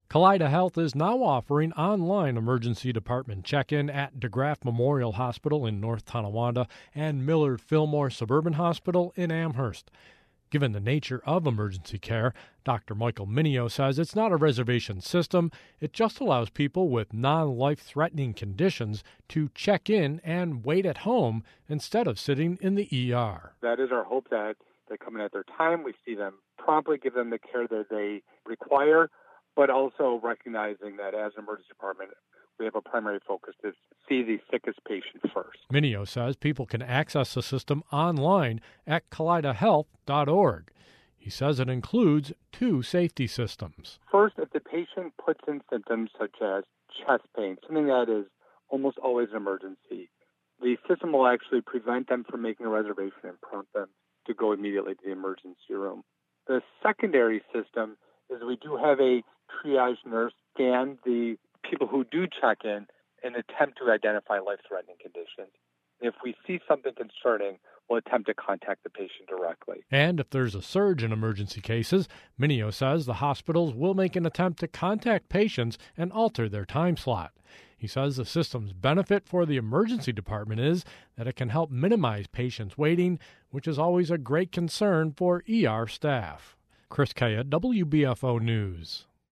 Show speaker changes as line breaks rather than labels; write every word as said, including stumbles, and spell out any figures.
Kaleida Health is now offering online emergency department check-in at DeGraff Memorial Hospital in North Tonawanda and Millard Fillmore Suburban Hospital in Amherst. Given the nature of emergency care, Doctor Michael Minio says it's not a reservation system. It just allows people with non-life-threatening conditions to check in and wait at home instead of sitting in the E R.
That is our hope, that they come in at their time. We see them promptly, give them the care that they require, but also recognizing that as an emergency department, we have a primary focus to see the sickest patient first.
Minio says people can access the system online at kaleida health dot org. He says it includes two safety systems.
First, if the patient puts in symptoms such as chest pain, something that is almost always an emergency, the system will actually prevent them from making a reservation and prompt them to go immediately to the emergency room. The secondary system is we do have a triage nurse scan the people who do check in and attempt to identify life-threatening conditions. If we see something concerning, we'll attempt to contact the patient directly.
And if there's a surge in emergency cases, Minio says the hospitals will make an attempt to contact patients and alter their time slot. He says the system's benefit for the emergency department is that it can help minimize patients waiting, which is always a great concern for E R staff. Chris Kaya, W B F O News.